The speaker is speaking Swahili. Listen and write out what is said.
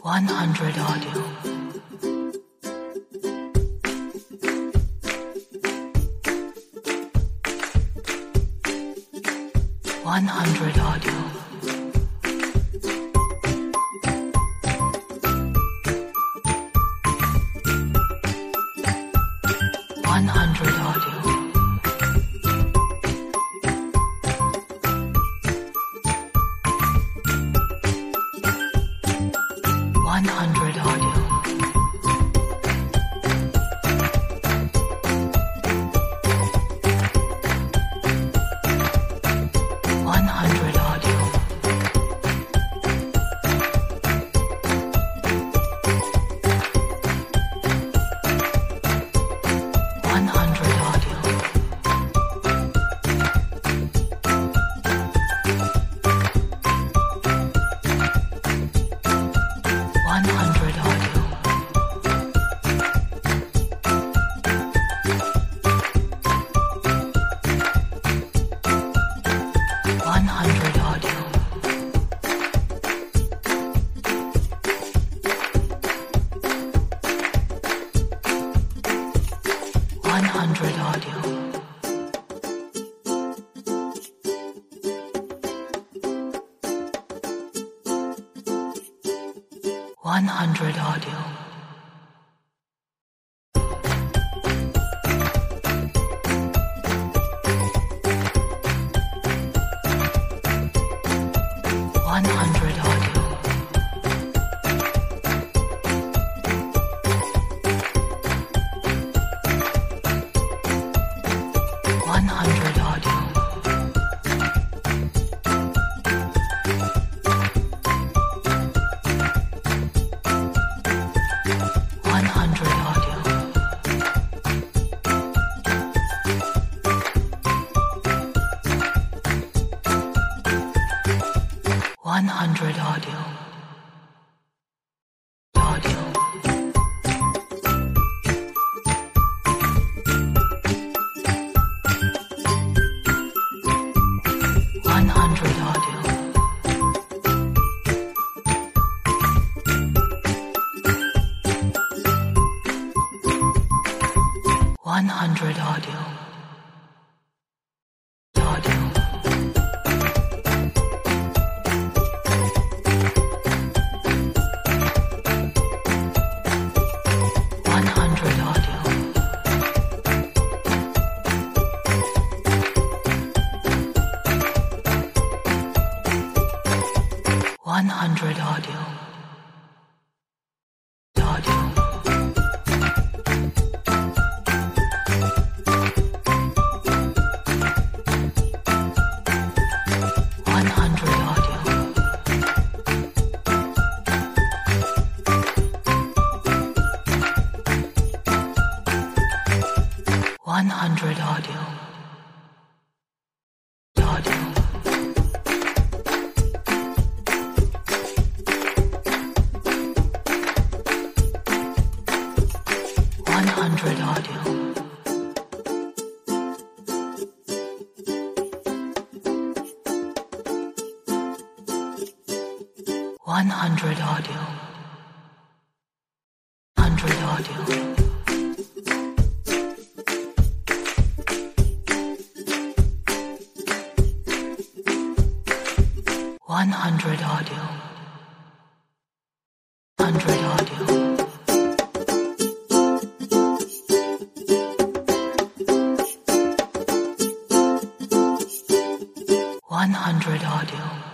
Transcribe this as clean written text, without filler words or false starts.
100 audio. 100 audio. 100 audio. 100 audio. 100 audio. 100 audio. 100 audio. 100 audio. 100 audio. 100 audio. 100 audio. 100 audio. 100 audio. 100 audio. Audio. 100 audio. 100 audio. Audio. 100 audio. 100 audio. Audio. 100 audio. 100 audio. Audio. 100 audio. 100 audio. 100 audio. 100 audio. 100 audio. 100 audio.